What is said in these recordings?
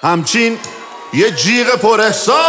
همچین یه جیغ پر احساس.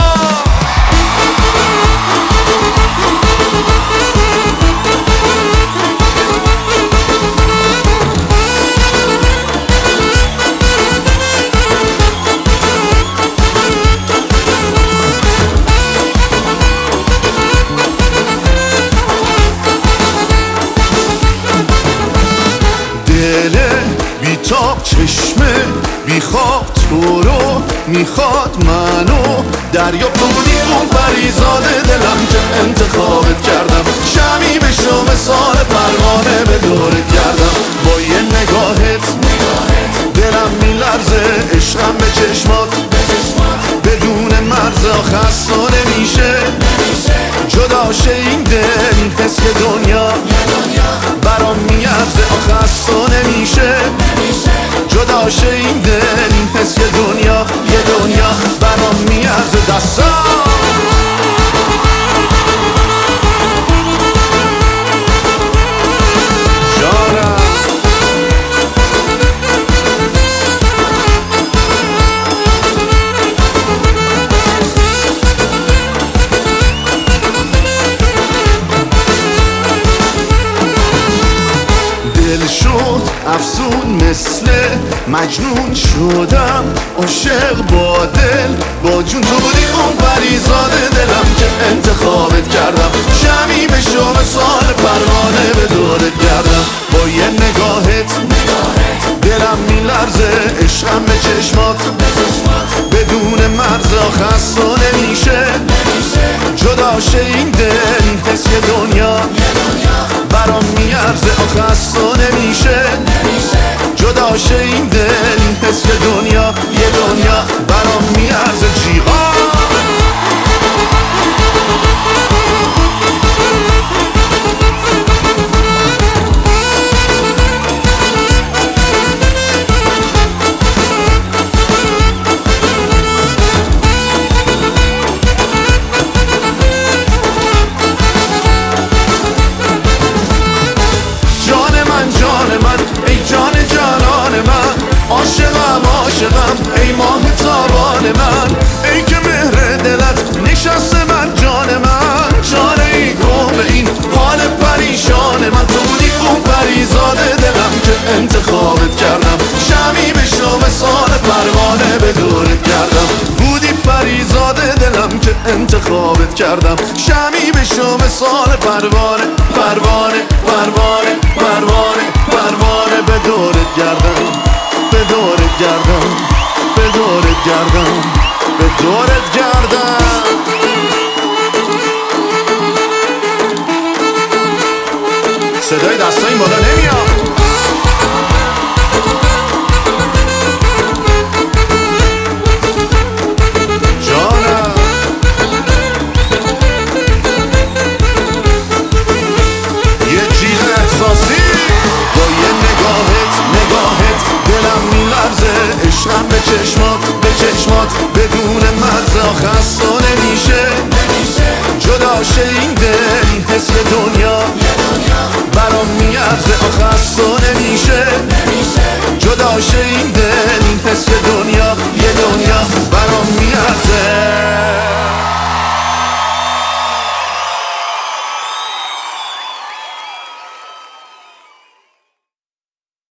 بیتاب چشمه بیخواب تو رو میخواد منو دریا تو بودی اون پریزاد دلم که انتخابت کردم. شمی بشو مثال پروانه به دورت گردم. با یه نگاهت دلم میلرزه، عشقم به چشمات بدون مرز خسته نمیشه. جداشه این دل حس دنیا برام میارزه خسته نمیشه. جداشه این دل حس دنیا یه دنیا برام میارزه. دستا افسون مثل مجنون شدم، عاشق با دل با جون تو بودی اون پریزاد دلم که انتخابت کردم. شمی بشو مثال پروانه به دورت گردم. با یه نگاهت دلم میلرزه، عشقم به چشمات بدون مرز خسته نمیشه. جداشه این دل حس دنیا برام میارزه خسته نمیشه. جداشه این دل حس دنیا یه دنیا برام میارزه. جیغا عاشقم ای ماه تابان من، ای که مهر دلت نشسته من جان من. چاره ای کن به این حال پریشان من. تو بودی اون پریزاد دلم که انتخابت کردم. شمی بشو مثال پروانه به دورت گردم. بودی پریزاد دلم که انتخابت کردم. شمی بشو مثال پروانه پروانه پروانه پروانه پروانه به دورت گردم. به دورت گردم، به دورت گردم، به دورت گردم. صدای دستا این بالا نمیاد. جانم یه جیغ احساسی. با یه نگاهت دلم میلرزه، عشقم به چشمات بدون مرز خسته نمیشه. جداشه این دل حس دنیا برام میارزه خسته نمیشه. جداشه این دل حس دنیا یه دنیا برام میارزه.